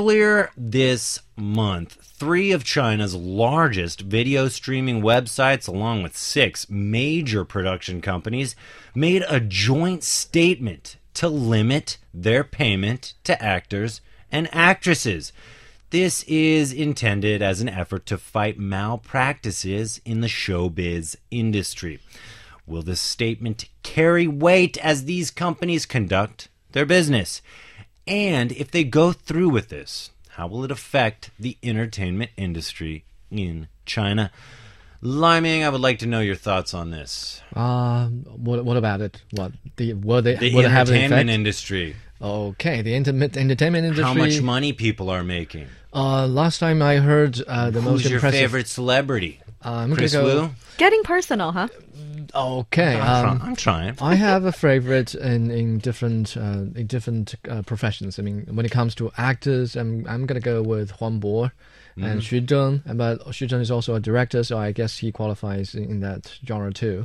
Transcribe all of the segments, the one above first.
earlier this month, 3 of China's largest video streaming websites, along with 6 major production companies, made a joint statement to limit their payment to actors and actresses. This is intended as an effort to fight malpractices in the showbiz industry. Will this statement carry weight as these companies conduct their business? And if they go through with this, how will it affect the entertainment industry in China? Lai Ming, I would like to know your thoughts on this. What about it? Will The it have an entertainment effect? industry. Okay, the entertainment industry. How much money people are making. Last time I heard the most Who's your impressive. favorite celebrity? I'm Chris gonna go. Wu? Getting personal, huh? Okay. I'm trying. I have a favorite in different professions. I mean, when it comes to actors, I'm gonna go with Huang Bo and Xu Zheng. But Xu Zheng is also a director, so I guess he qualifies in that genre too.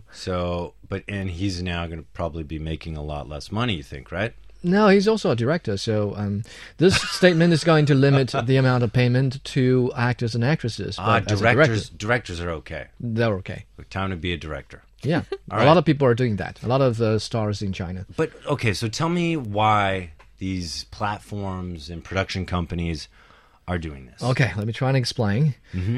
And he's now going to probably be making a lot less money, you think, right? No, he's also a director. So this statement is going to limit the amount of payment to actors and actresses. But as a Directors are okay. they're okay. Time to be a director. Yeah, All a right. lot of people are doing that. A lot of stars in China. But, okay, so tell me why these platforms and production companies are doing this. Okay, let me try and explain.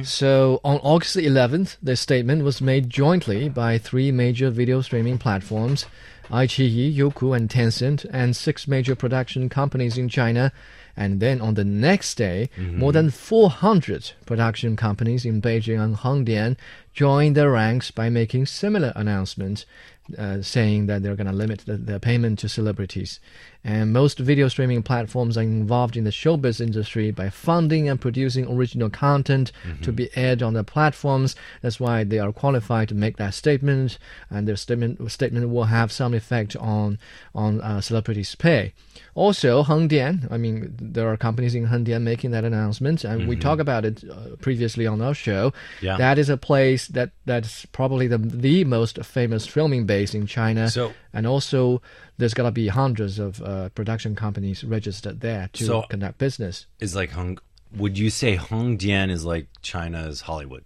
So on August 11th, the statement was made jointly by 3 major video streaming platforms, iQIYI, Youku, and Tencent, and 6 major production companies in China. And then on the next day, more than 400 production companies in Beijing and Hongdian joined their ranks by making similar announcements, saying that they're going to limit the payment to celebrities. And most video streaming platforms are involved in the showbiz industry by funding and producing original content to be aired on their platforms. That's why they are qualified to make that statement, and their statement will have some effect on celebrities' pay. Also, Hengdian, I mean, there are companies in Hengdian making that announcement, and we talked about it previously on our show. Yeah. That is a place that's probably the most famous filming base in China. So- and also, there's got to be hundreds of production companies registered there to conduct business. Is like would you say Hongdian is like China's Hollywood?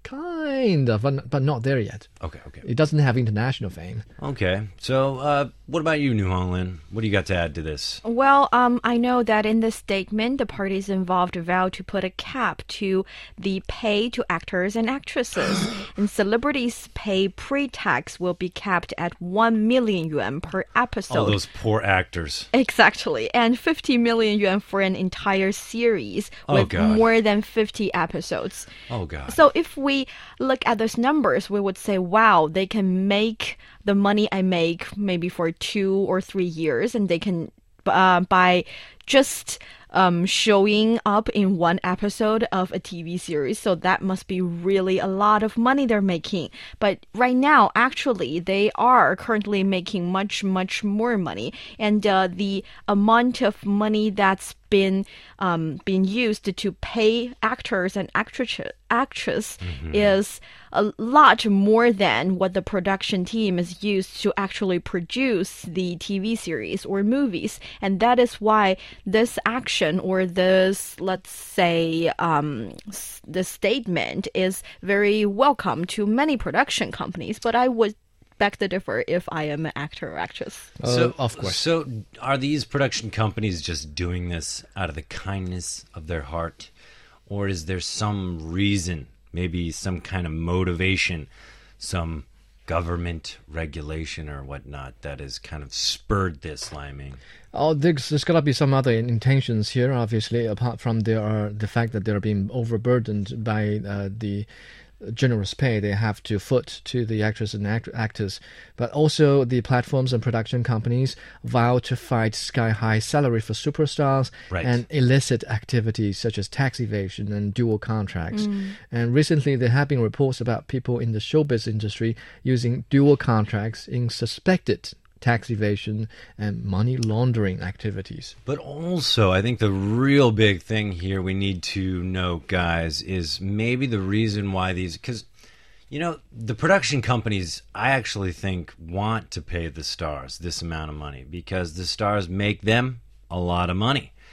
Kind of, but not there yet. Okay. It doesn't have international fame. Okay. So, what about you, New Honglin? What do you got to add to this? Well, I know that in this statement, the parties involved vowed to put a cap to the pay to actors and actresses. And celebrities' pay pre-tax will be capped at 1 million yuan per episode. All those poor actors. Exactly. And 50 million yuan for an entire series with God. more than 50 episodes. Oh, God. So if we look at those numbers, we would say, wow, they can make the money I make maybe for 2 or 3 years, and they can, by just showing up in one episode of a TV series. So that must be really a lot of money they're making. But right now, actually, they are currently making much, much more money. And the amount of money that's been used to pay actors and actress is a lot more than what the production team is used to actually produce the TV series or movies. And that is why this action or this, let's say, the statement is very welcome to many production companies. But I would beg to differ if I am an actor or actress. Of course. So, are these production companies just doing this out of the kindness of their heart? Or is there some reason, maybe some kind of motivation, some government regulation or whatnot that has kind of spurred this, Lai Ming? Oh, there's got to be some other intentions here, obviously, apart from the fact that they're being overburdened by the generous pay they have to foot to the actors and actors. But also the platforms and production companies vow to fight sky-high salary for superstars and illicit activities such as tax evasion and dual contracts. And recently there have been reports about people in the showbiz industry using dual contracts in suspected tax evasion and money laundering activities. But also, I think the real big thing here we need to know, guys, is maybe the reason why these... Because, you know, the production companies, I actually think, want to pay the stars this amount of money because the stars make them a lot of money.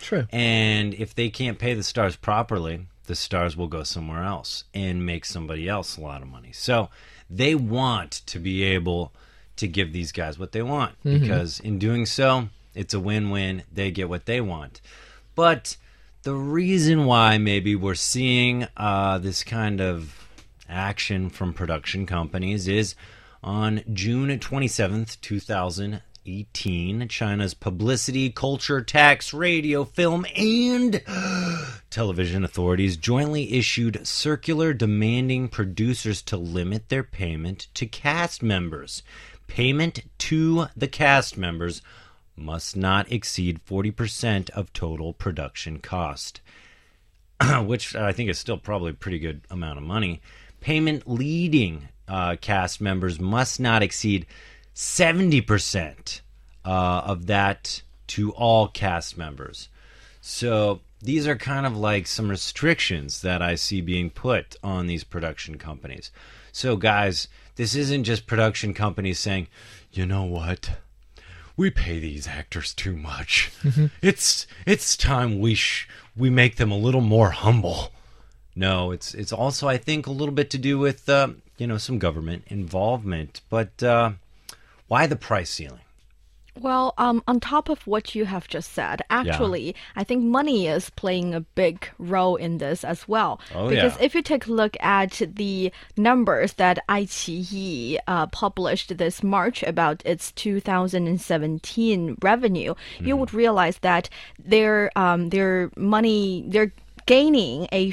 True. And if they can't pay the stars properly, the stars will go somewhere else and make somebody else a lot of money. So they want to be able to give these guys what they want, because in doing so, it's a win-win. They get what they want. But the reason why maybe we're seeing this kind of action from production companies is on June 27th, 2018, China's Publicity, Culture, Tax, Radio, Film, and Television authorities jointly issued circular demanding producers to limit their payment to cast members. Payment to the cast members must not exceed 40% of total production cost, which I think is still probably a pretty good amount of money. Payment leading cast members must not exceed 70% of that to all cast members. So these are kind of like some restrictions that I see being put on these production companies. So guys, this isn't just production companies saying, you know what? We pay these actors too much. It's time we make them a little more humble. No, it's also, I think, a little bit to do with some government involvement. But why the price ceiling? Well, on top of what you have just said, actually, I think money is playing a big role in this as well. Oh, because yeah. if you take a look at the numbers that iQIYI published this March about its 2017 revenue, you would realize that their money, they're gaining a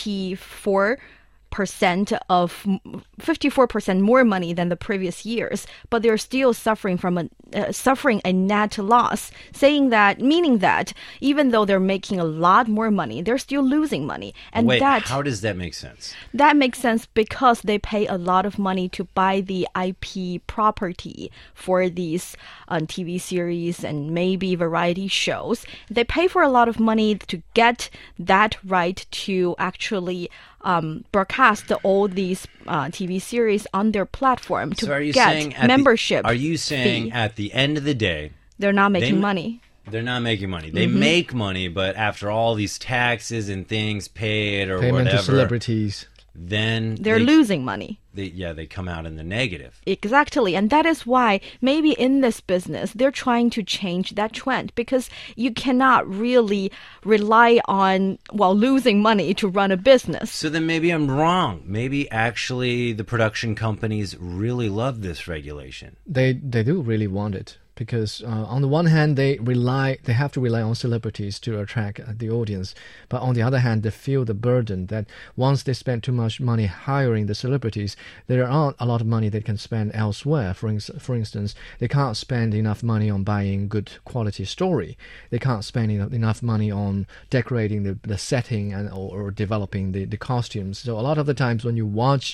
54% more money than the previous years, but they're still suffering from a net loss, meaning that even though they're making a lot more money, they're still losing money. And Wait, how does that make sense? That makes sense because they pay a lot of money to buy the IP property for these TV series and maybe variety shows. They pay for a lot of money to get that right to actually broadcast all these TV series on their platform to get membership. Are you saying fee. At the end of the day, They're not making money? they're not making money? They make money, but after all these taxes and things paid or Payment whatever, to celebrities. then They're losing money. They come out in the negative. Exactly. And that is why maybe in this business, they're trying to change that trend, because you cannot really rely on, losing money to run a business. So then maybe I'm wrong. Maybe actually the production companies really love this regulation. They do really want it, because on the one hand they have to rely on celebrities to attract the audience, but on the other hand they feel the burden that once they spend too much money hiring the celebrities, there aren't a lot of money they can spend elsewhere. For instance, they can't spend enough money on buying good quality story. They can't spend enough money on decorating the setting or developing the costumes. So a lot of the times when you watch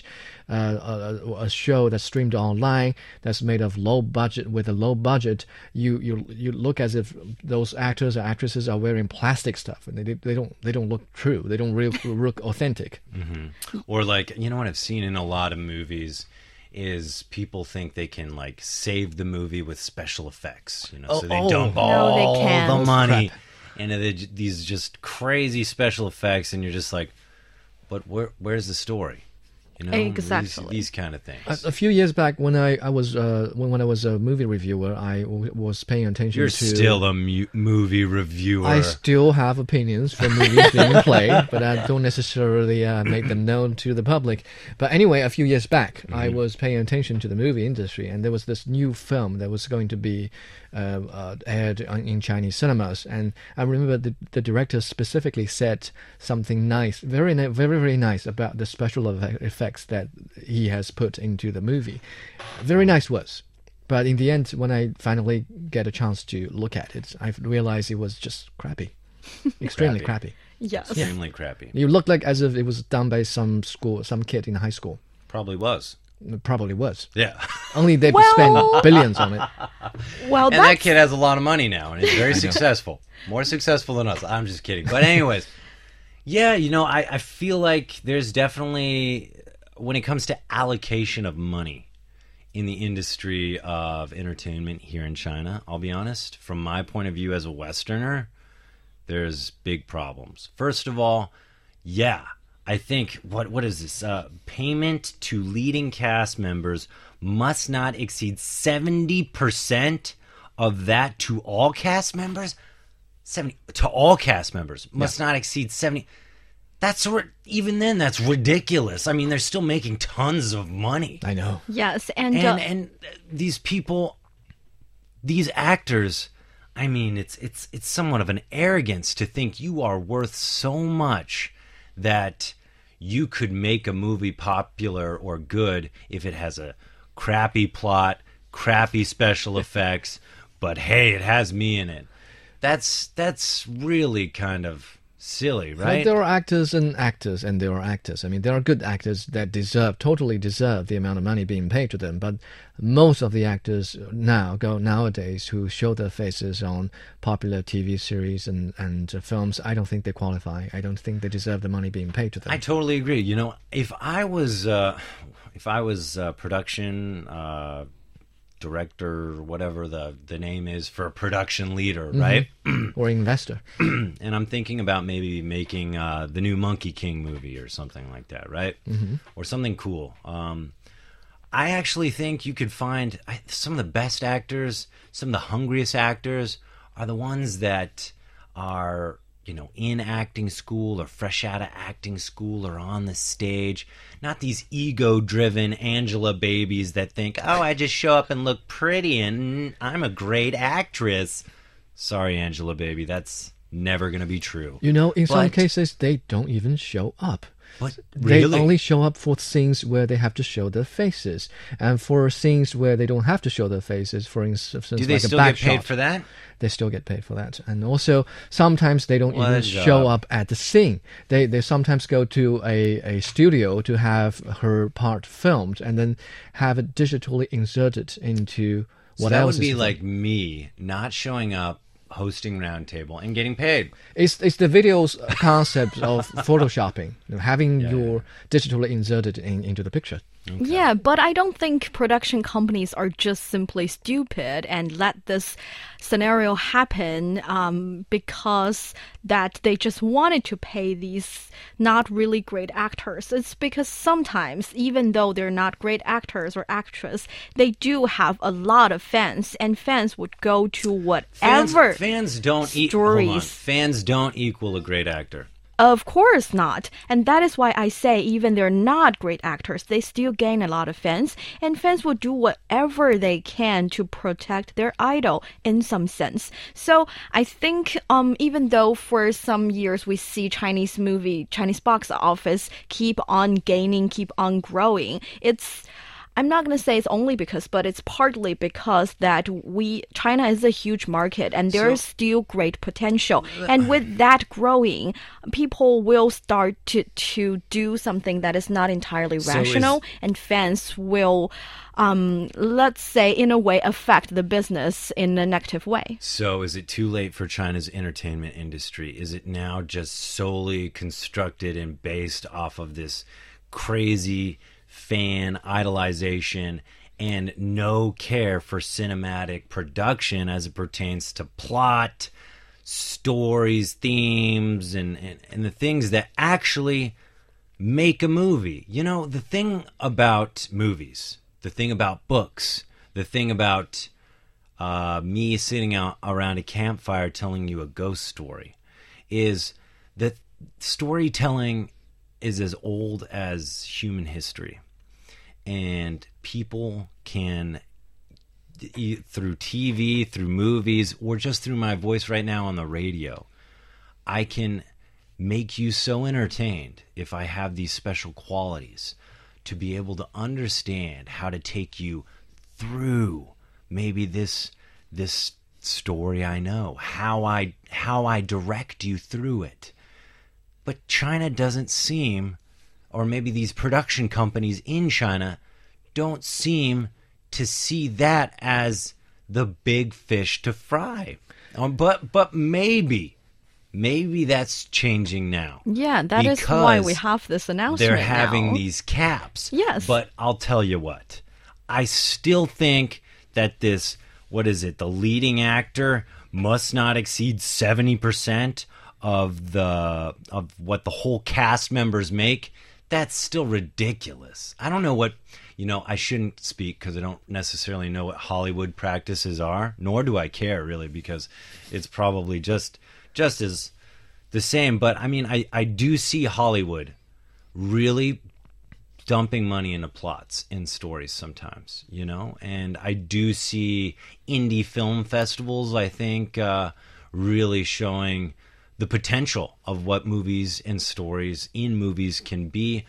a show that's streamed online that's made of low budget, you look as if those actors or actresses are wearing plastic stuff, and they don't look true. They don't really look authentic. Or like, you know what I've seen in a lot of movies is people think they can like save the movie with special effects, so they dump all they can't. the money into these just crazy special effects, and you're just like, but where's the story? Exactly. These kind of things. A few years back, when I was a movie reviewer, I was paying attention You're to. still a movie reviewer. I still have opinions for movies being played, but I don't necessarily make them known to the public. But anyway, a few years back, I was paying attention to the movie industry, and there was this new film that was going to be aired in Chinese cinemas, and I remember the director specifically said something nice, very, very, very nice about the special effects that he has put into the movie. Very nice words. But in the end, when I finally get a chance to look at it, I realized it was just crappy. Extremely crappy. Yes. Extremely crappy. You looked like as if it was done by some kid in high school. Probably was. It probably was. Yeah. Only they spend billions on it. Well, And that kid has a lot of money now, and is very successful. More successful than us. I'm just kidding. But anyways, yeah, I feel like there's definitely, when it comes to allocation of money in the industry of entertainment here in China, I'll be honest, from my point of view as a Westerner, there's big problems. First of all, yeah, I think what is this? Payment to leading cast members must not exceed 70% of that to all cast members. 70 to all cast members must not exceed 70. Even then, that's ridiculous. I mean, they're still making tons of money. I know. Yes, And these people, these actors, I mean, it's somewhat of an arrogance to think you are worth so much that you could make a movie popular or good if it has a crappy plot, crappy special effects, but hey, it has me in it. That's really kind of silly, right? Well, there are actors, and there are actors. I mean, there are good actors that totally deserve the amount of money being paid to them. But most of the actors nowadays who show their faces on popular TV series and films, I don't think they qualify. I don't think they deserve the money being paid to them. I totally agree. You know, if I was production director, whatever the name is for a production leader, right? Or investor. And I'm thinking about maybe making the new Monkey King movie or something like that, right? Or something cool. I actually think you could find some of the best actors, some of the hungriest actors are the ones that are, you know, in acting school or fresh out of acting school or on the stage. Not these ego-driven Angela babies that think, oh, I just show up and look pretty and I'm a great actress. Sorry, Angela baby, that's never going to be true. You know, in some cases, they don't even show up. But really? They only show up for scenes where they have to show their faces. And for scenes where they don't have to show their faces, for instance, do they like still a back get paid shot, for that? They still get paid for that. And also, sometimes they don't even show up at the scene. They sometimes go to a studio to have her part filmed and then have it digitally inserted into what that else would be is like me not showing up, hosting Roundtable, and getting paid. It's the video's concept of photoshopping, having your digitally inserted into the picture. Okay. Yeah, but I don't think production companies are just simply stupid and let this scenario happen because that they just wanted to pay these not really great actors. It's because sometimes, even though they're not great actors or actress, they do have a lot of fans, and fans would go to whatever fans don't Fans don't equal a great actor. Of course not. And that is why I say even they're not great actors, they still gain a lot of fans, and fans will do whatever they can to protect their idol in some sense. So I think even though for some years we see Chinese box office keep on gaining, keep on growing, I'm not going to say it's only because, but it's partly because that China is a huge market and there's still great potential. And with that growing, people will start to do something that is not entirely rational, and fans will, let's say, in a way, affect the business in a negative way. So is it too late for China's entertainment industry? Is it now just solely constructed and based off of this crazy fan idolization and no care for cinematic production as it pertains to plot, stories, themes, and the things that actually make a movie? You know, the thing about movies, the thing about books, the thing about me sitting out around a campfire telling you a ghost story is that storytelling is as old as human history. And people can, through TV, through movies, or just through my voice right now on the radio, I can make you so entertained if I have these special qualities to be able to understand how to take you through maybe this story I know, how I direct you through it. But China doesn't seem, or maybe these production companies in China don't seem to see that as the big fish to fry. But maybe that's changing now. Yeah, that is why we have this announcement. They're having these caps. Yes. But I'll tell you what, I still think that the leading actor must not exceed 70% of what the whole cast members make, that's still ridiculous. I don't know what, I shouldn't speak because I don't necessarily know what Hollywood practices are, nor do I care really, because it's probably just as the same. But I mean, I do see Hollywood really dumping money into plots and stories sometimes, and I do see indie film festivals, I think, really showing the potential of what movies and stories in movies can be.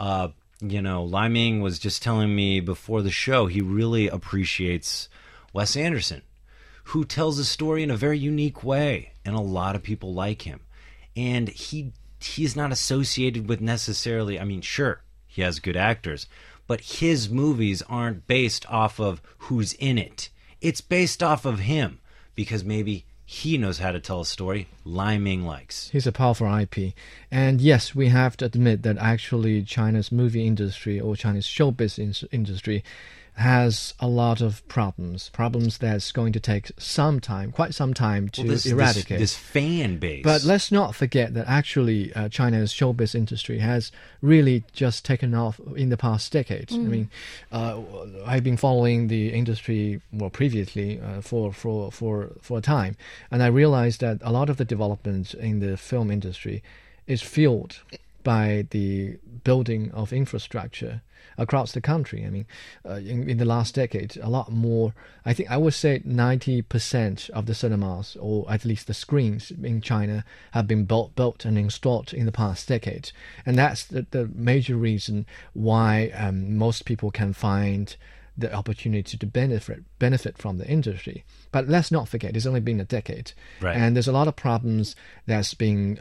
Lai Ming was just telling me before the show he really appreciates Wes Anderson, who tells a story in a very unique way, and a lot of people like him. And he's not associated with necessarily, I mean, sure, he has good actors, but his movies aren't based off of who's in it. It's based off of him, because maybe he knows how to tell a story Lai Ming likes. He's a powerful IP. And yes, we have to admit that actually China's movie industry or China's showbiz industry has a lot of problems that's going to take quite some time to eradicate. This fan base. But let's not forget that actually China's showbiz industry has really just taken off in the past decade. I mean, I've been following the industry previously for a time, and I realized that a lot of the development in the film industry is fueled by the building of infrastructure across the country. I mean, in the last decade, a lot more, I think I would say 90% of the cinemas, or at least the screens in China, have been built and installed in the past decade. And that's the major reason why most people can find the opportunity to benefit from the industry. But let's not forget, it's only been a decade, right? And there's a lot of problems that's being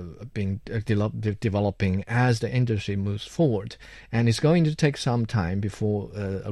developing as the industry moves forward, and it's going to take some time before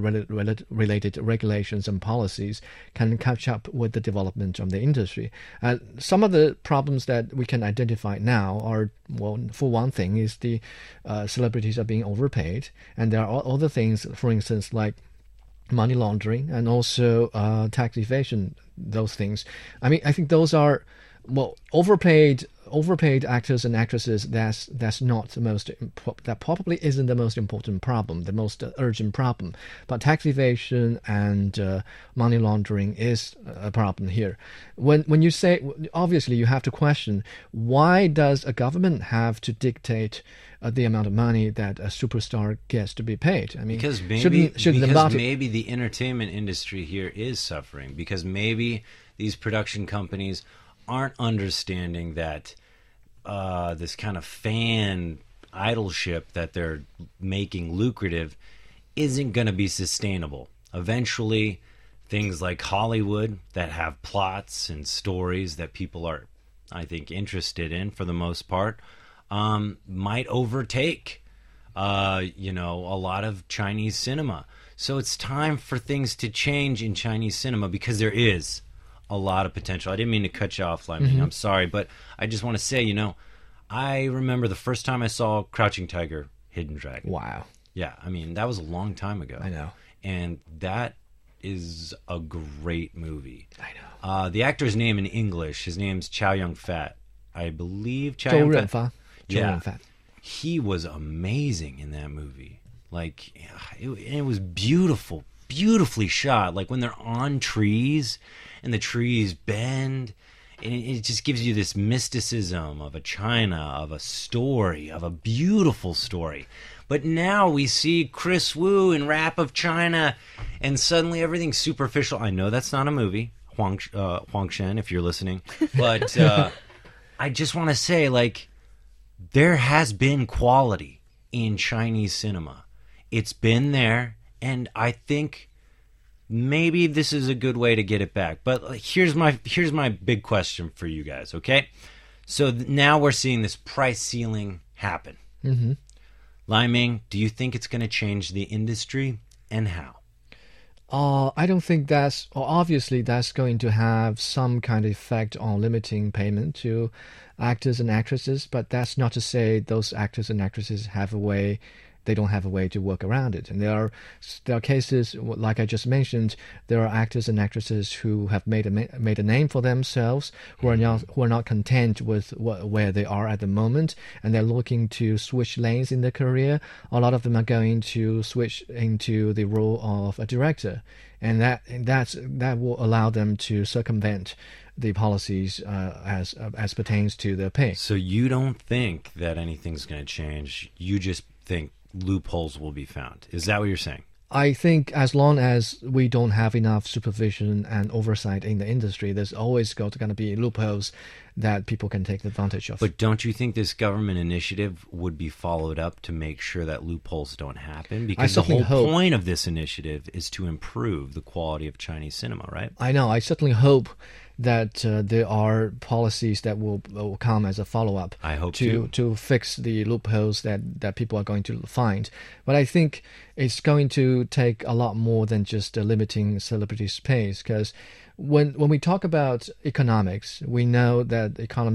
related regulations and policies can catch up with the development of the industry. Some of the problems that we can identify now are, well, for one thing, is the celebrities are being overpaid, and there are other things, for instance, like money laundering and also tax evasion, those things. I mean, I think those are, well, overpaid actors and actresses. That's not the most, that probably isn't the most important problem, the most urgent problem. But tax evasion and money laundering is a problem here. When you say, obviously you have to question, why does a government have to dictate the amount of money that a superstar gets to be paid? I mean, because maybe the entertainment industry here is suffering, because maybe these production companies aren't understanding that this kind of fan idolship that they're making lucrative isn't going to be sustainable. Eventually, things like Hollywood that have plots and stories that people are, I think, interested in for the most part, might overtake, a lot of Chinese cinema. So it's time for things to change in Chinese cinema, because there is a lot of potential. I didn't mean to cut you off, Lai Ming. I'm sorry, but I just want to say, I remember the first time I saw Crouching Tiger, Hidden Dragon. Wow. Yeah, I mean, that was a long time ago. I know. And that is a great movie. I know. The actor's name in English, his name's Chow Yun-fat. I believe Chow Zhou Yun-fat. Yeah, he was amazing in that movie. Like, it was beautiful, beautifully shot. Like when they're on trees and the trees bend, and it just gives you this mysticism of a China, of a story, of a beautiful story. But now we see Chris Wu in Wrap of China, and suddenly everything's superficial. I know that's not a movie, Huang Shen, if you're listening, but I just want to say, like, there has been quality in Chinese cinema. It's been there, and I think maybe this is a good way to get it back. But here's my big question for you guys, okay? So now we're seeing this price ceiling happen. Mm-hmm. Lai Ming, do you think it's going to change the industry, and how? I don't think obviously that's going to have some kind of effect on limiting payment to actors and actresses, but that's not to say those actors and actresses have a way they don't have a way to work around it. And there are cases, like I just mentioned, there are actors and actresses who have made a name for themselves, who are not content with where they are at the moment, and they're looking to switch lanes in their career. A lot of them are going to switch into the role of a director, and that will allow them to circumvent the policies as pertains to their pay. So you don't think that anything's going to change? You just think loopholes will be found. Is that what you're saying? I think as long as we don't have enough supervision and oversight in the industry, there's always going to be loopholes that people can take advantage of. But don't you think this government initiative would be followed up to make sure that loopholes don't happen? Because the whole point of this initiative is to improve the quality of Chinese cinema, right? I know. I certainly hope that there are policies that will come as a follow-up. I hope to fix the loopholes that people are going to find. But I think it's going to take a lot more than just limiting celebrities' pays, because when we talk about economics, we know that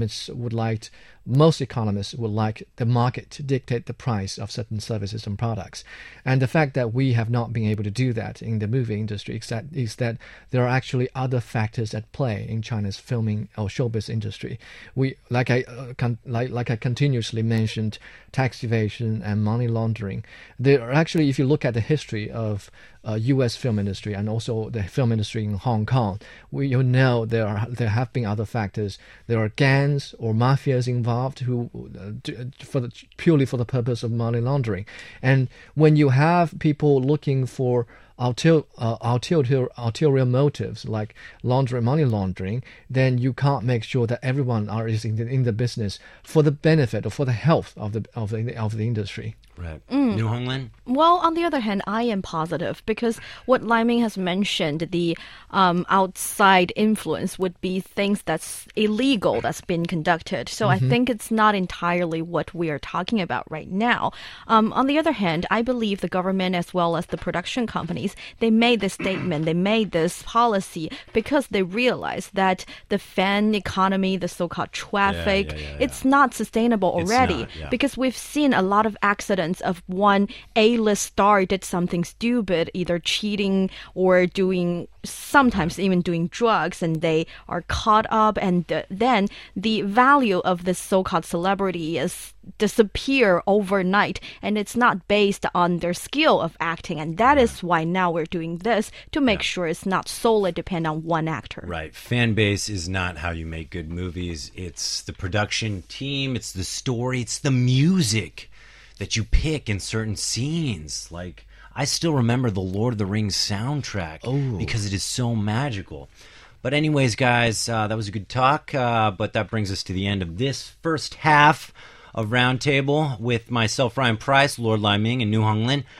most economists would like the market to dictate the price of certain services and products. And the fact that we have not been able to do that in the movie industry is that there are actually other factors at play in China's filming or showbiz industry. Like I continuously mentioned, tax evasion and money laundering. There are actually, if you look at the history of U.S. film industry and also the film industry in Hong Kong, you know there have been other factors. There are gangs or mafias involved who purely for the purpose of money laundering. And when you have people looking for ulterior motives like money laundering, then you can't make sure that everyone is in the business for the benefit or for the health of the industry. Right. New Honglin? Well, on the other hand, I am positive because what Liming has mentioned, the outside influence would be things that's illegal that's been conducted. So I think it's not entirely what we are talking about right now. On the other hand, I believe the government as well as the production companies, they made this statement, they made this policy because they realized that the fan economy, the so-called traffic, it's not sustainable already because we've seen a lot of accidents of one A-list star did something stupid, either cheating or sometimes even doing drugs, and they are caught up, and then the value of this so-called celebrity is disappear overnight, and it's not based on their skill of acting, and that is why now we're doing this to make sure it's not solely depend on one actor. Right. Fan base is not how you make good movies. It's the production team, it's the story, it's the music that you pick in certain scenes. Like, I still remember the Lord of the Rings soundtrack because it is so magical. But anyways, guys, that was a good talk, but that brings us to the end of this first half of Roundtable with myself, Ryan Price, Lord Liming, and New Honglin.